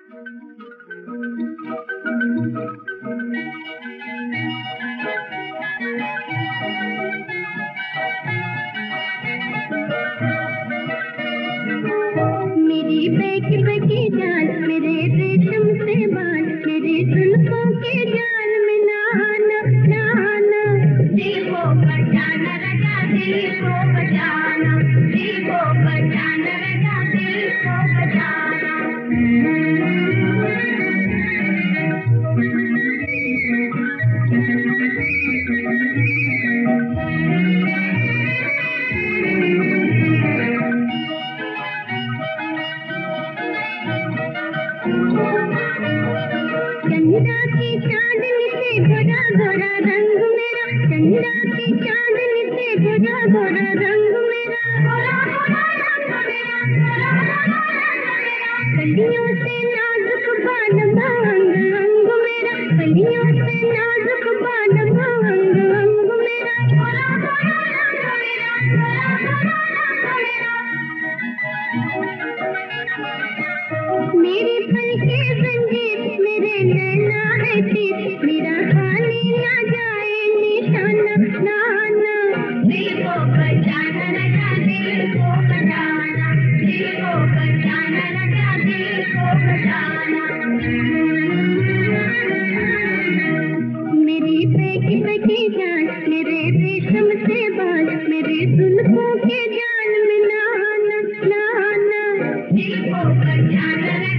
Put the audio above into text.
मेरी बेकी बेकी जान, मेरे रेशम से बाल, मेरी जुल्फों के जाल में नहाना नहाना। दिल को बचाना रजा, दिल को बचाना, दिल को बचाना रजा, दिल को बचाना। चंदा की चांदनी से गोरा गोरा रंग मेरा, चंदा की चांदनी से गोरा गोरा रंग मेरा, कलियों से नाजुक बाल अंग अंग मेरा, कलियों से नाजुक बाल अंग अंग मेरा। मेरी पलके जंजीर, मेरे नैना है तीर, मेरा खाली ना जाए निशाना नाना। दिल को बचाना रजा, दिल को बचाना, दिल को बचाना रजा, दिल को बचाना। मेरी बेकी बेकी जान, मेरे रेशम से बाल, मेरी जुल्फों के जाल में नहाना नहाना। दिल को बचाना रजा,